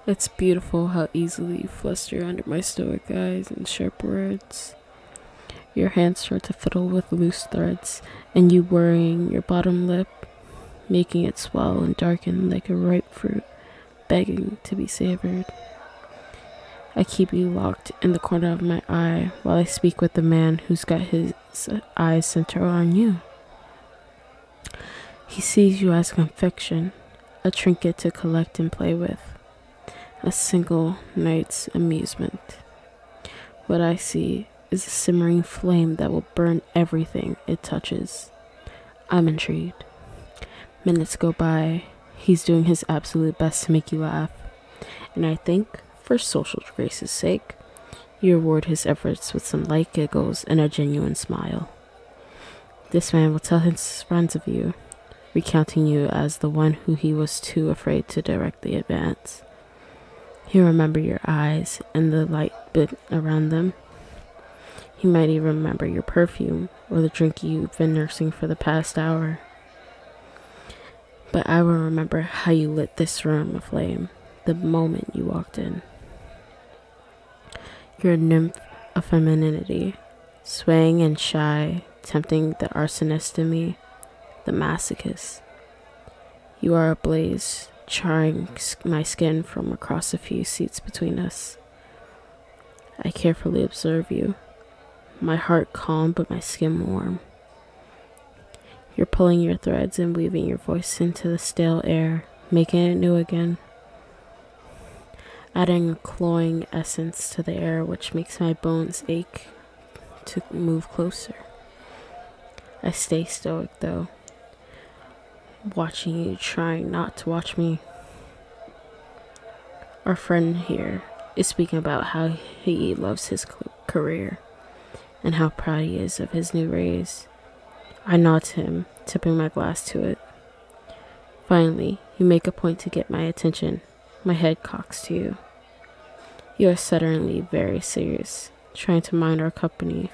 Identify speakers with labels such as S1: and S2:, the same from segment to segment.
S1: It's beautiful how easily you fluster under my stoic eyes and sharp words. Your hands start to fiddle with loose threads, and you worrying your bottom lip, making it swell and darken like a ripe fruit, begging to be savored. I keep you locked in the corner of my eye while I speak with the man who's got his eyes centered on you. He sees you as a confection, a trinket to collect and play with, a single night's amusement. What I see is a simmering flame that will burn everything it touches. I'm intrigued. Minutes go by. He's doing his absolute best to make you laugh. And I think, for social grace's sake, you reward his efforts with some light giggles and a genuine smile. This man will tell his friends of you, recounting you as the one who he was too afraid to directly advance. He'll remember your eyes and the light bit around them. He might even remember your perfume or the drink you've been nursing for the past hour. But I will remember how you lit this room aflame the moment you walked in. You're a nymph of femininity, swaying and shy, tempting the arsonist in me, the masochist. You are ablaze, charring my skin from across a few seats between us. I carefully observe you, my heart calm but my skin warm. You're pulling your threads and weaving your voice into the stale air, making it new again. Adding a cloying essence to the air which makes my bones ache to move closer. I stay stoic though, watching you trying not to watch me. Our friend here is speaking about how he loves his career and how proud he is of his new raise. I nod to him, tipping my glass to it. Finally, you make a point to get my attention. My head cocks to you. You are suddenly very serious, trying to mind our company.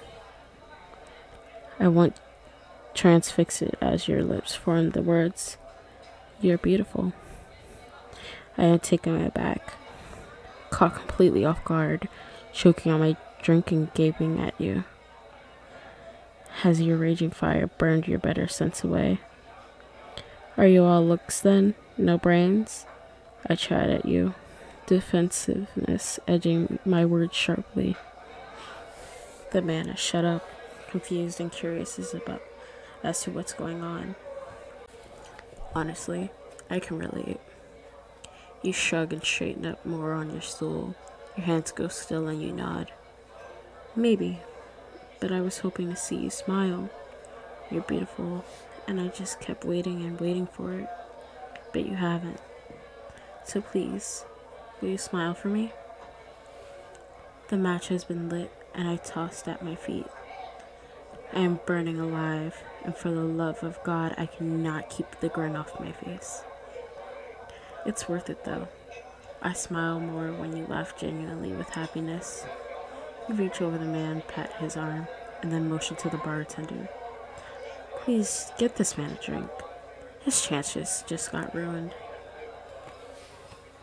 S1: I want transfixed as your lips form the words, "You're beautiful." I am taken aback, caught completely off guard, choking on my drink and gaping at you. Has your raging fire burned your better sense away? Are you all looks then, no brains? I chide at you, defensiveness edging my words sharply. The man is shut up, confused and curious as to what's going on. Honestly, I can relate. You shrug and straighten up more on your stool. Your hands go still and you nod. Maybe, but I was hoping to see you smile. You're beautiful, and I just kept waiting and waiting for it, but you haven't. So please, will you smile for me? The match has been lit, and I tossed at my feet. I am burning alive, and for the love of God, I cannot keep the grin off my face. It's worth it though. I smile more when you laugh genuinely with happiness. You reach over the man, pat his arm, and then motion to the bartender. Please get this man a drink. His chances just got ruined.